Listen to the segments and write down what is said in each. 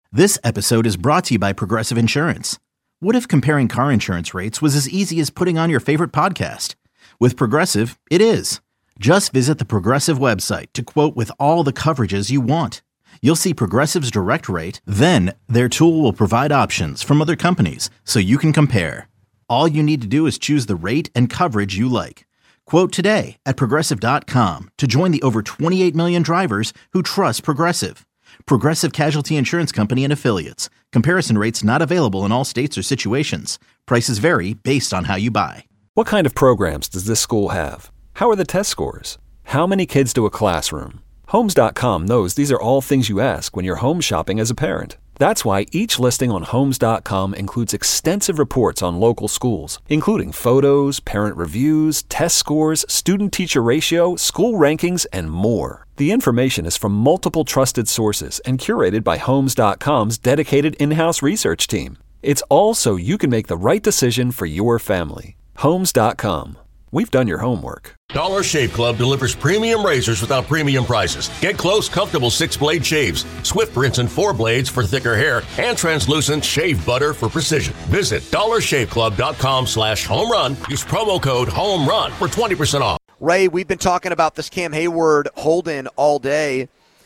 This episode is brought to you by Progressive Insurance. What if comparing car insurance rates was as easy as putting on your favorite podcast? With Progressive, it is. Just visit the Progressive website to quote with all the coverages you want. You'll see Progressive's direct rate, then their tool will provide options from other companies so you can compare. All you need to do is choose the rate and coverage you like. Quote today at Progressive.com to join the over 28 million drivers who trust Progressive. Progressive Casualty Insurance Company and Affiliates. Comparison rates not available in all states or situations. Prices vary based on how you buy. What kind of programs does this school have? How are the test scores? How many kids do a classroom? Homes.com knows these are all things you ask when you're home shopping as a parent. That's why each listing on Homes.com includes extensive reports on local schools, including photos, parent reviews, test scores, student-teacher ratio, school rankings, and more. The information is from multiple trusted sources and curated by Homes.com's dedicated in-house research team. It's all so you can make the right decision for your family. Homes.com. We've done your homework. Dollar Shave Club delivers premium razors without premium prices. Get close, comfortable 6-blade shaves, swift rinse and 4 blades for thicker hair, and translucent shave butter for precision. Visit dollarshaveclub.com/home run. Use promo code HOMERUN for 20% off. Ray, we've been talking about this Cam Hayward hold-in all day.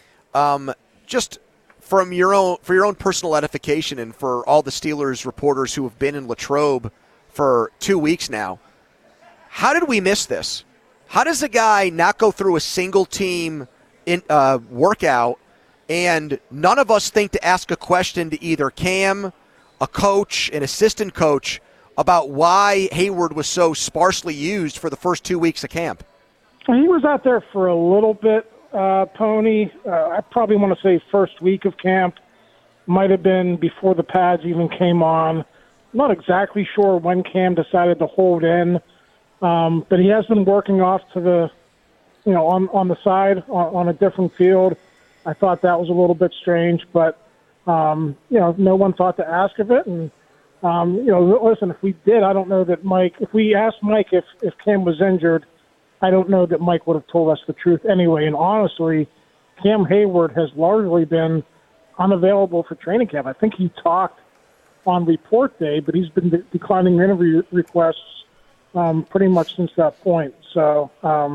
Just for your own personal edification and for all the Steelers reporters who have been in Latrobe for 2 weeks now, how did we miss this? How does a guy not go through a single team workout and none of us think to ask a question to either Cam, a coach, an assistant coach about why Hayward was so sparsely used for the first 2 weeks of camp? He was out there for a little bit, Pony. I probably want to say first week of camp. Might have been before the pads even came on. I'm not exactly sure when Cam decided to hold in. But he has been working off to the, on the side on a different field. I thought that was a little bit strange, but, no one thought to ask of it. And, listen, if we did, I don't know that Mike, if we asked Mike if Cam was injured, I don't know that Mike would have told us the truth anyway. And honestly, Cam Hayward has largely been unavailable for training camp. I think he talked on report day, but he's been declining interview requests pretty much since that point. So,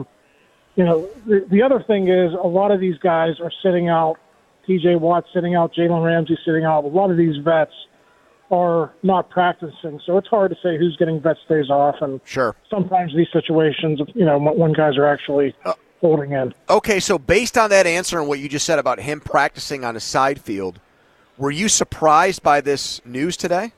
the other thing is a lot of these guys are sitting out. T.J. Watt sitting out, Jalen Ramsey sitting out. A lot of these vets are not practicing, so it's hard to say who's getting vet days off. And sure, sometimes these situations, when guys are actually holding in. Okay, so based on that answer and what you just said about him practicing on a side field, were you surprised by this news today?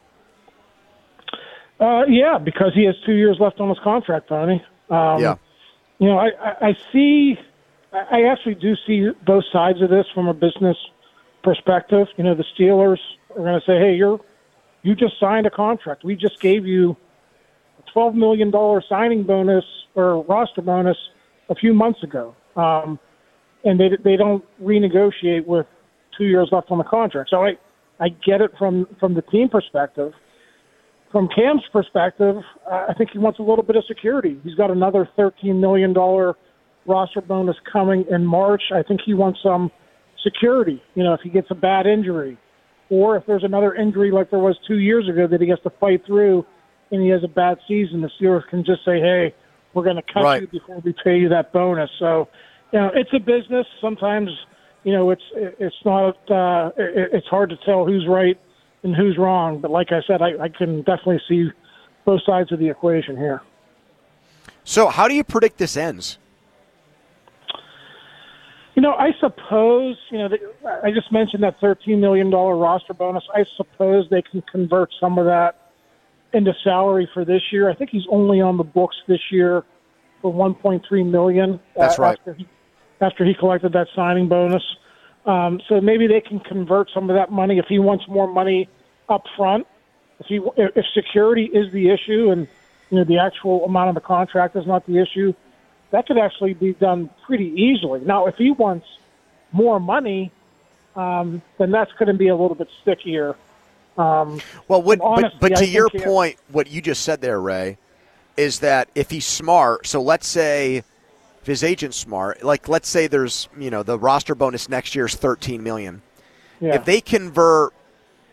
Yeah, because he has 2 years left on his contract, Tony. Yeah. I actually do see both sides of this from a business perspective. The Steelers are going to say, hey, you just signed a contract. We just gave you a $12 million signing bonus or roster bonus a few months ago. And they don't renegotiate with 2 years left on the contract. So I get it from the team perspective. From Cam's perspective, I think he wants a little bit of security. He's got another $13 million roster bonus coming in March. I think he wants some security, if he gets a bad injury or if there's another injury like there was 2 years ago that he has to fight through and he has a bad season, the Steelers can just say, hey, we're going to cut you before we pay you that bonus. So, it's a business. Sometimes, it's not, it's hard to tell who's right and who's wrong. But like I said, I can definitely see both sides of the equation here. So how do you predict this ends? I suppose, I just mentioned that $13 million roster bonus. I suppose they can convert some of that into salary for this year. I think he's only on the books this year for $1.3 million. That's right. After he collected that signing bonus. So maybe they can convert some of that money if he wants more money up front. If security is the issue and the actual amount of the contract is not the issue, that could actually be done pretty easily. Now, if he wants more money, then that's going to be a little bit stickier. But to your point, what you just said there, Ray, is that if he's smart, so let's say if his agent's smart, like let's say there's, the roster bonus next year is $13 million. Yeah. If they convert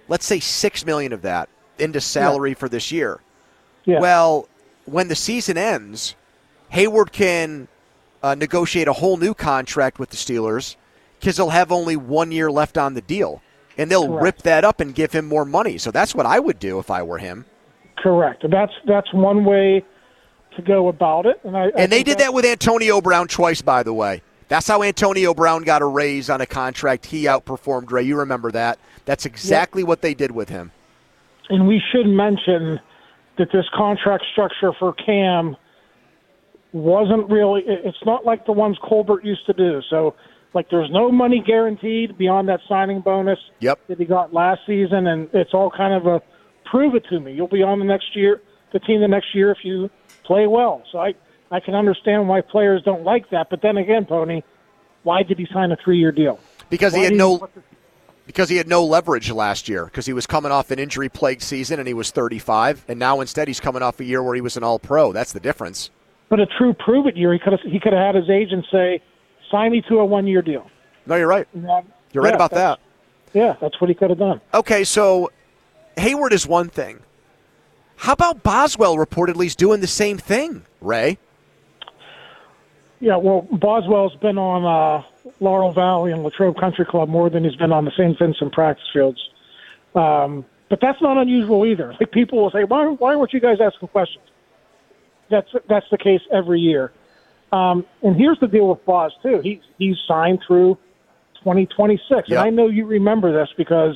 let's say $6 million of that into salary for this year. Yeah. Well, when the season ends, Hayward can negotiate a whole new contract with the Steelers because he'll have only 1 year left on the deal. And they'll rip that up and give him more money. So that's what I would do if I were him. Correct. That's one way to go about it. And they did that with Antonio Brown twice, by the way. That's how Antonio Brown got a raise on a contract. He outperformed Ray. You remember that. That's exactly what they did with him. And we should mention that this contract structure for Cam wasn't really – it's not like the ones Colbert used to do. So, like, there's no money guaranteed beyond that signing bonus that he got last season, and it's all kind of a prove it to me. You'll be on the team the next year if you play well. So I can understand why players don't like that. But then again, Pony, why did he sign a 3-year deal? Because he had no leverage last year because he was coming off an injury-plagued season and he was 35, and now instead he's coming off a year where he was an all-pro. That's the difference. But a true prove-it year, he could have had his agent say, sign me to a 1-year deal. No, you're right. You're right about that. Yeah, that's what he could have done. Okay, so Hayward is one thing. How about Boswell reportedly is doing the same thing, Ray? Yeah, well, Boswell's been on Laurel Valley and Latrobe Country Club more than he's been on the St. Vincent practice fields. But that's not unusual either. Like, people will say, why weren't you guys asking questions? That's the case every year. And here's the deal with Boz, too. He's signed through 2026. Yep. And I know you remember this because,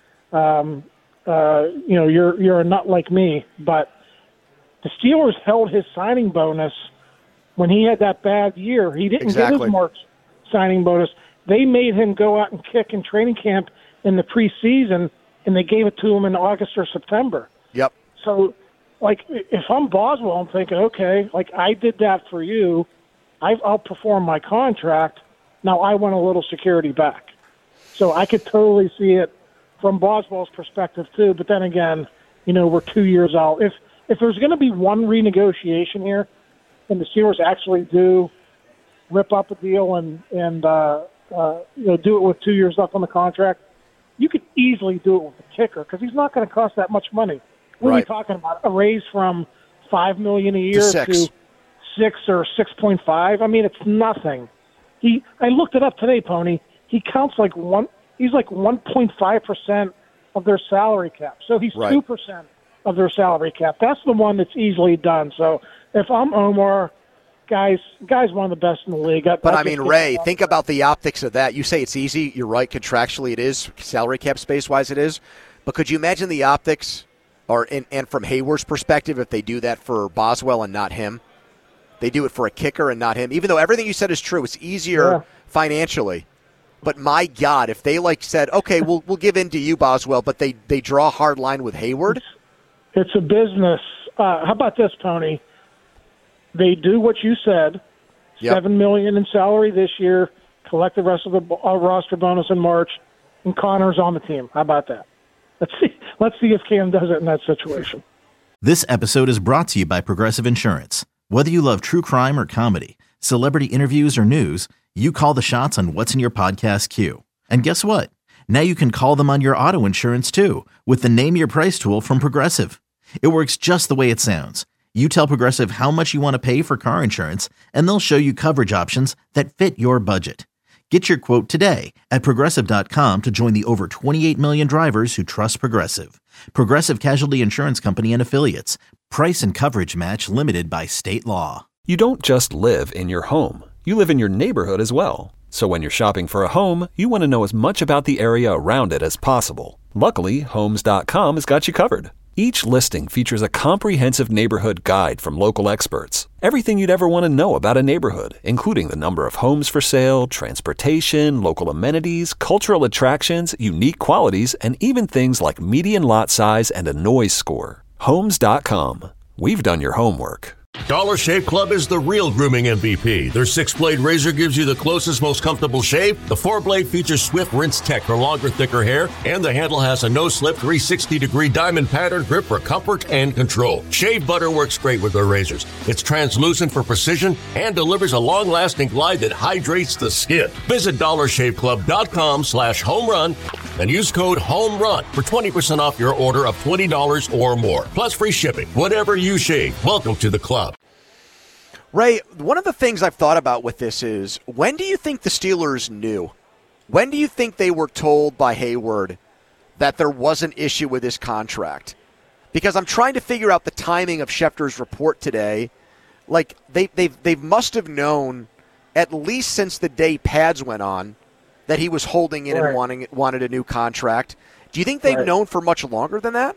you're a nut like me. But the Steelers held his signing bonus when he had that bad year. He didn't get his March signing bonus. They made him go out and kick in training camp in the preseason, and they gave it to him in August or September. Yep. So, like, if I'm Boswell, I'm thinking, okay, like, I did that for you. I've outperformed my contract. Now I want a little security back. So I could totally see it from Boswell's perspective, too. But then again, we're 2 years out. If there's going to be one renegotiation here, and the Steelers actually do rip up a deal and do it with 2 years left on the contract, you could easily do it with the kicker because he's not going to cost that much money. What are we talking about? A raise from $5 million a year to 6 or 6.5? I mean, it's nothing. I looked it up today, Pony. He counts he's like 1.5% of their salary cap. So he's 2% of their salary cap. That's the one that's easily done. So if I'm Omar, guy's one of the best in the league. But I mean, Ray, think about the optics of that. You say it's easy. You're right. Contractually, it is. Salary cap space-wise, it is. But could you imagine the optics, and from Hayward's perspective, if they do that for Boswell and not him? They do it for a kicker and not him. Even though everything you said is true, it's easier financially. But my God, if they said, okay, we'll give in to you, Boswell, but they draw a hard line with Hayward? It's a business. How about this, Tony? They do what you said, $7 million in salary this year, collect the rest of the roster bonus in March, and Connor's on the team. How about that? Let's see if Cam does it in that situation. This episode is brought to you by Progressive Insurance. Whether you love true crime or comedy, celebrity interviews or news, you call the shots on what's in your podcast queue. And guess what? Now you can call them on your auto insurance too with the Name Your Price tool from Progressive. It works just the way it sounds. You tell Progressive how much you want to pay for car insurance, and they'll show you coverage options that fit your budget. Get your quote today at Progressive.com to join the over 28 million drivers who trust Progressive. Progressive Casualty Insurance Company and Affiliates. Price and coverage match limited by state law. You don't just live in your home. You live in your neighborhood as well. So when you're shopping for a home, you want to know as much about the area around it as possible. Luckily, Homes.com has got you covered. Each listing features a comprehensive neighborhood guide from local experts. Everything you'd ever want to know about a neighborhood, including the number of homes for sale, transportation, local amenities, cultural attractions, unique qualities, and even things like median lot size and a noise score. Homes.com. We've done your homework. Dollar Shave Club is the real grooming MVP. Their 6-blade razor gives you the closest, most comfortable shave. The 4-blade features Swift Rinse Tech for longer, thicker hair. And the handle has a no-slip 360-degree diamond pattern grip for comfort and control. Shave butter works great with their razors. It's translucent for precision and delivers a long-lasting glide that hydrates the skin. Visit DollarShaveClub.com/homerun and use code HOMERUN for 20% off your order of $20 or more, plus free shipping. Whatever you shave, welcome to the club. Ray, one of the things I've thought about with this is, when do you think the Steelers knew? When do you think they were told by Hayward that there was an issue with his contract? Because I'm trying to figure out the timing of Schefter's report today. Like, they must have known at least since the day pads went on that he was holding in and wanted a new contract. Do you think they've known for much longer than that?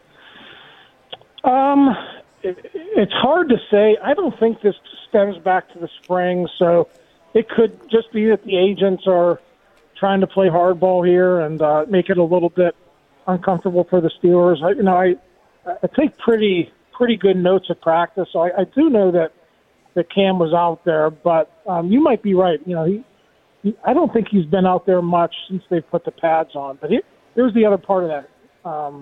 It's hard to say. I don't think this stems back to the spring, so it could just be that the agents are trying to play hardball here and make it a little bit uncomfortable for the Steelers. I take pretty good notes at practice, so I do know that Cam was out there, but you might be right. I don't think he's been out there much since they put the pads on. But here's the other part of that.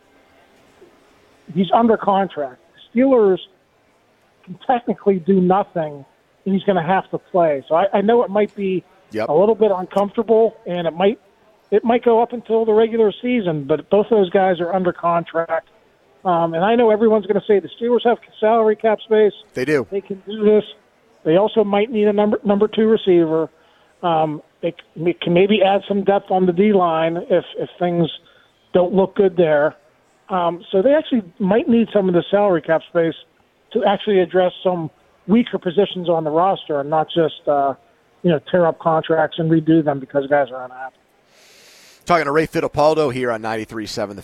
He's under contract. The Steelers can technically do nothing, and he's going to have to play. So I know it might be a little bit uncomfortable, and it might go up until the regular season. But both those guys are under contract. And I know everyone's going to say the Steelers have salary cap space. They do. They can do this. They also might need a number two receiver. They can maybe add some depth on the D-line if things don't look good there. So they actually might need some of the salary cap space to actually address some weaker positions on the roster and not just tear up contracts and redo them because guys are unhappy. Talking to Ray Fittipaldo here on 93.7 The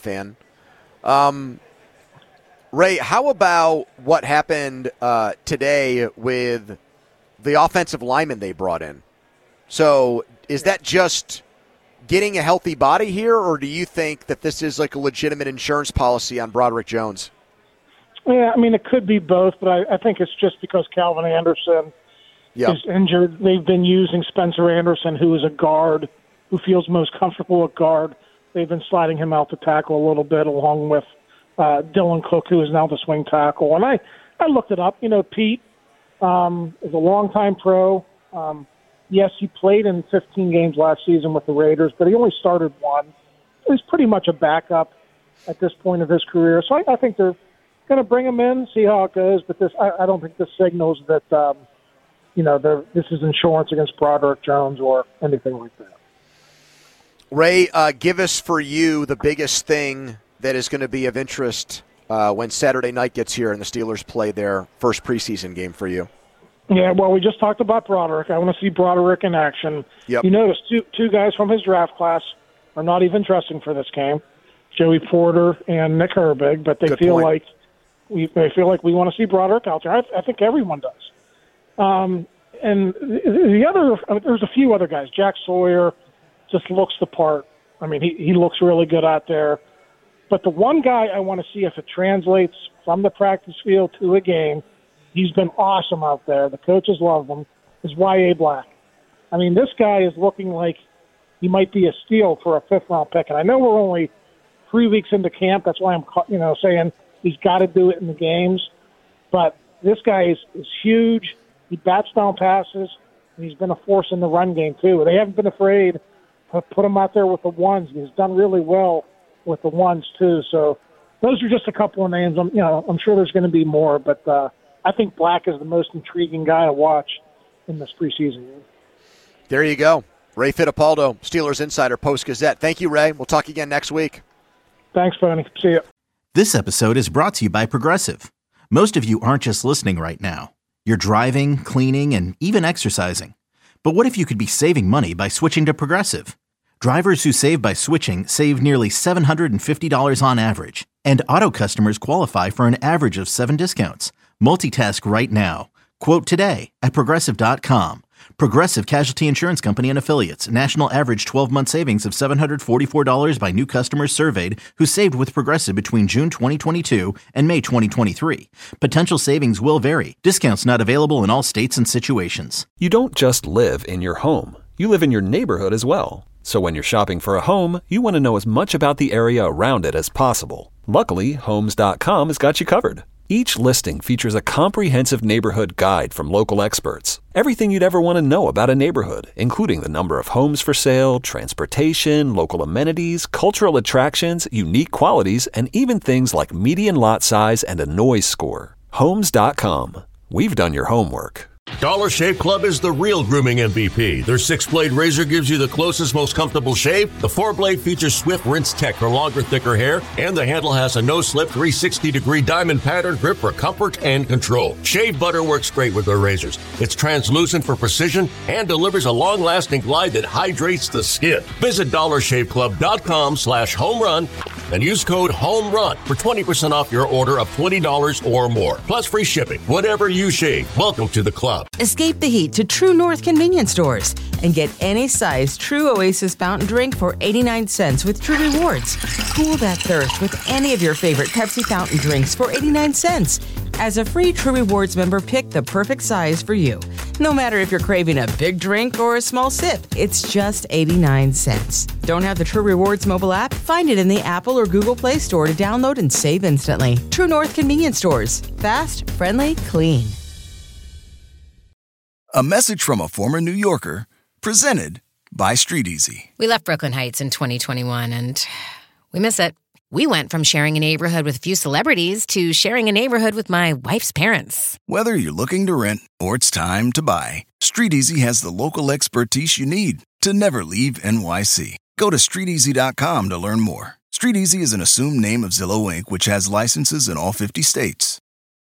Fan. Ray, how about what happened today with the offensive lineman they brought in? So is that just getting a healthy body here, or do you think that this is like a legitimate insurance policy on Broderick Jones? Yeah, it could be both, but I think it's just because Calvin Anderson is injured. They've been using Spencer Anderson, who is a guard, who feels most comfortable at guard. They've been sliding him out to tackle a little bit along with Dylan Cook, who is now the swing tackle. And I looked it up. Pete is a longtime pro. Yes, he played in 15 games last season with the Raiders, but he only started one. He's pretty much a backup at this point of his career. So I think they're going to bring him in, see how it goes. But I don't think this signals that this is insurance against Broderick Jones or anything like that. Ray, give us for you the biggest thing that is going to be of interest when Saturday night gets here and the Steelers play their first preseason game for you. Yeah, well, we just talked about Broderick. I want to see Broderick in action. Yep. You notice two guys from his draft class are not even dressing for this game, Joey Porter and Nick Herbig, but they feel like we want to see Broderick out there. I think everyone does. And the other, there's a few other guys. Jack Sawyer just looks the part. He looks really good out there. But the one guy I want to see if it translates from the practice field to a game, he's been awesome out there. The coaches love him, is Y.A. Black. This guy is looking like he might be a steal for a fifth-round pick. And I know we're only 3 weeks into camp. That's why I'm saying he's got to do it in the games. But this guy is huge. He bats down passes, and he's been a force in the run game, too. They haven't been afraid to put him out there with the ones. He's done really well with the ones, too. So those are just a couple of names. I'm sure there's going to be more, but I think Black is the most intriguing guy to watch in this preseason. There you go. Ray Fittipaldo, Steelers Insider, Post-Gazette. Thank you, Ray. We'll talk again next week. Thanks, Tony. See you. This episode is brought to you by Progressive. Most of you aren't just listening right now. You're driving, cleaning, and even exercising. But what if you could be saving money by switching to Progressive? Drivers who save by switching save nearly $750 on average. And auto customers qualify for an average of 7 discounts. Multitask right now. Quote today at Progressive.com. Progressive Casualty Insurance Company and Affiliates. National average 12-month savings of $744 by new customers surveyed who saved with Progressive between June 2022 and May 2023. Potential savings will vary. Discounts not available in all states and situations. You don't just live in your home. You live in your neighborhood as well. So when you're shopping for a home, you want to know as much about the area around it as possible. Luckily, Homes.com has got you covered. Each listing features a comprehensive neighborhood guide from local experts. Everything you'd ever want to know about a neighborhood, including the number of homes for sale, transportation, local amenities, cultural attractions, unique qualities, and even things like median lot size and a noise score. Homes.com. We've done your homework. Dollar Shave Club is the real grooming MVP. Their 6-blade razor gives you the closest, most comfortable shave. The 4-blade features Swift Rinse Tech for longer, thicker hair, and the handle has a no-slip 360-degree diamond pattern grip for comfort and control. Shave butter works great with their razors. It's translucent for precision and delivers a long-lasting glide that hydrates the skin. Visit DollarShaveClub.com/homerun and use code HOMERUN for 20% off your order of $20 or more. Plus free shipping. Whatever you shave, welcome to the club. Escape the heat to True North convenience stores and get any size True Oasis fountain drink for 89 cents with True Rewards. Cool that thirst with any of your favorite Pepsi fountain drinks for 89 cents. As a free True Rewards member, pick the perfect size for you. No matter if you're craving a big drink or a small sip, it's just 89 cents. Don't have the True Rewards mobile app? Find it in the Apple or Google Play Store to download and save instantly. True North convenience stores. Fast, friendly, clean. A message from a former New Yorker, presented by Street Easy. We left Brooklyn Heights in 2021, and we miss it. We went from sharing a neighborhood with a few celebrities to sharing a neighborhood with my wife's parents. Whether you're looking to rent or it's time to buy, Street Easy has the local expertise you need to never leave NYC. Go to StreetEasy.com to learn more. Street Easy is an assumed name of Zillow Inc., which has licenses in all 50 states.